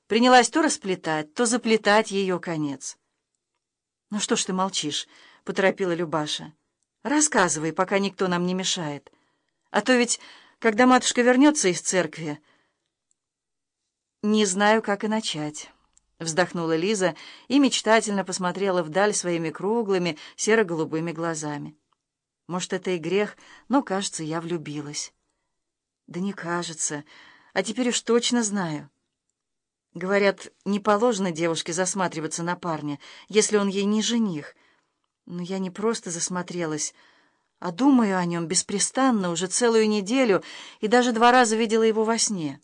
Принялась то расплетать, то заплетать ее конец. «Ну что ж ты молчишь?» — поторопила Любаша. «Рассказывай, пока никто нам не мешает. А то ведь, когда матушка вернется из церкви...» «Не знаю, как и начать», — вздохнула Лиза и мечтательно посмотрела вдаль своими круглыми серо-голубыми глазами. «Может, это и грех, но, кажется, я влюбилась». «Да не кажется, а теперь уж точно знаю». Говорят, не положено девушке засматриваться на парня, если он ей не жених. Но я не просто засмотрелась, а думаю о нем беспрестанно уже целую неделю и даже 2 раза видела его во сне.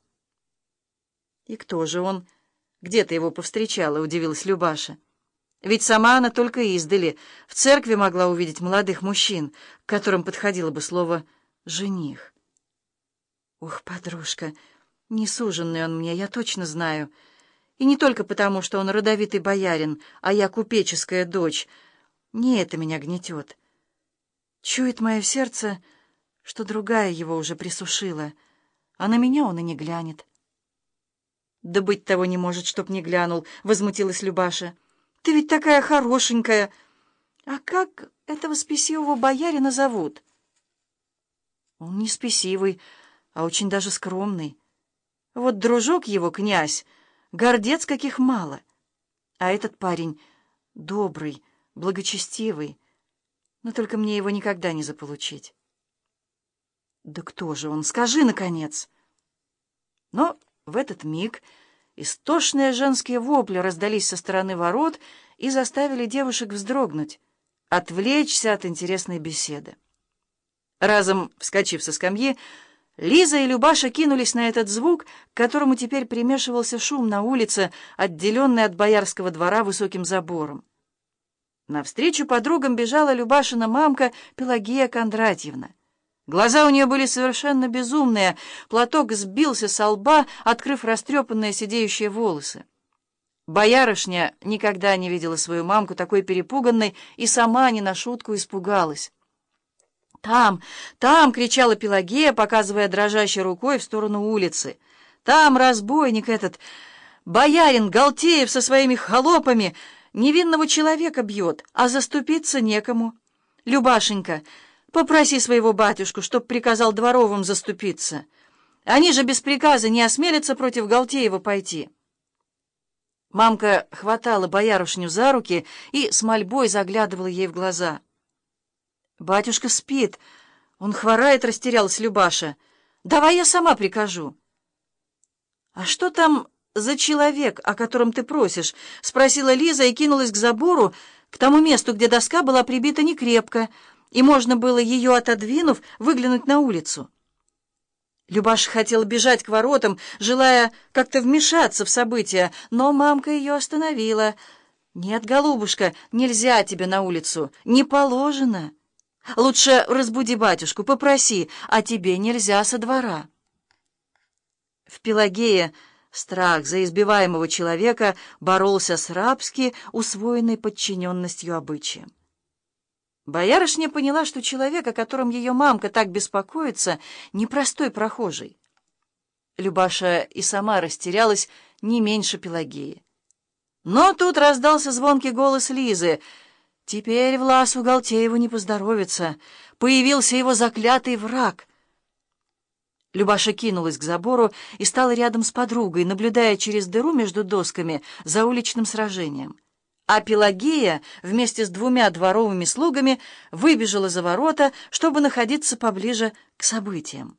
«И кто же он? Где ты его повстречала?» — удивилась Любаша. «Ведь сама она только издали в церкви могла увидеть молодых мужчин, к которым подходило бы слово «жених». «Ух, подружка, несуженный он мне, я точно знаю. И не только потому, что он родовитый боярин, а я купеческая дочь. Не это меня гнетет. Чует мое сердце, что другая его уже присушила, а на меня он и не глянет». «Да быть того не может, чтоб не глянул», — возмутилась Любаша. «Ты ведь такая хорошенькая. А как этого спесивого боярина зовут?» «Он не спесивый, а очень даже скромный. Вот дружок его, князь, гордец каких мало. А этот парень добрый, благочестивый. Но только мне его никогда не заполучить». «Да кто же он? Скажи, наконец!» Но в этот миг истошные женские вопли раздались со стороны ворот и заставили девушек вздрогнуть, отвлечься от интересной беседы. Разом вскочив со скамьи, Лиза и Любаша кинулись на этот звук, к которому теперь примешивался шум на улице, отделенный от боярского двора высоким забором. Навстречу подругам бежала Любашина мамка Пелагея Кондратьевна. Глаза у нее были совершенно безумные, платок сбился со лба, открыв растрепанные сидеющие волосы. Боярышня никогда не видела свою мамку такой перепуганной и сама не на шутку испугалась. «Там, там!» — кричала Пелагея, показывая дрожащей рукой в сторону улицы. «Там разбойник этот, боярин Галтеев со своими холопами, невинного человека бьет, а заступиться некому. Любашенька, попроси своего батюшку, чтоб приказал дворовым заступиться. Они же без приказа не осмелятся против Галтеева пойти». Мамка хватала боярышню за руки и с мольбой заглядывала ей в глаза. «Батюшка спит. Он хворает», — растерялась Любаша. «Давай я сама прикажу». «А что там за человек, о котором ты просишь?» — спросила Лиза и кинулась к забору, к тому месту, где доска была прибита некрепко, и можно было, ее отодвинув, выглянуть на улицу. Любаша хотела бежать к воротам, желая как-то вмешаться в события, но мамка ее остановила. «Нет, голубушка, нельзя тебе на улицу, не положено. Лучше разбуди батюшку, попроси, а тебе нельзя со двора». В Пелагее страх за избиваемого человека боролся с рабски усвоенной подчиненностью обычаям. Боярышня поняла, что человек, о котором ее мамка так беспокоится, непростой прохожий. Любаша и сама растерялась не меньше Пелагеи. Но тут раздался звонкий голос Лизы. «Теперь Власу Галтееву не поздоровится. Появился его заклятый враг». Любаша кинулась к забору и стала рядом с подругой, наблюдая через дыру между досками за уличным сражением. А Пелагея вместе с 2 дворовыми слугами выбежала за ворота, чтобы находиться поближе к событиям.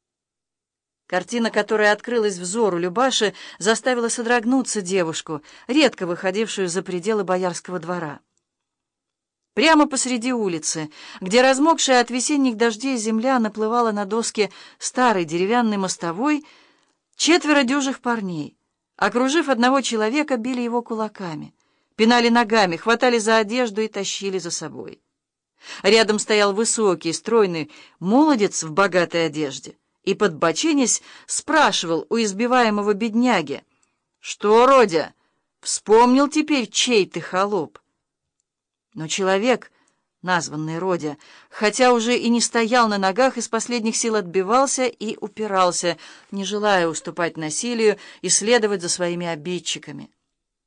Картина, которая открылась взору Любаши, заставила содрогнуться девушку, редко выходившую за пределы боярского двора. Прямо посреди улицы, где размокшая от весенних дождей земля наплывала на доски старой деревянной мостовой, 4 дюжих парней, окружив одного человека, били его кулаками, пинали ногами, хватали за одежду и тащили за собой. Рядом стоял высокий, стройный молодец в богатой одежде и, подбоченясь, спрашивал у избиваемого бедняги: «Что, Родя, вспомнил теперь, чей ты холоп?» Но человек названный Родя, хотя уже и не стоял на ногах, из последних сил отбивался и упирался, не желая уступать насилию и следовать за своими обидчиками.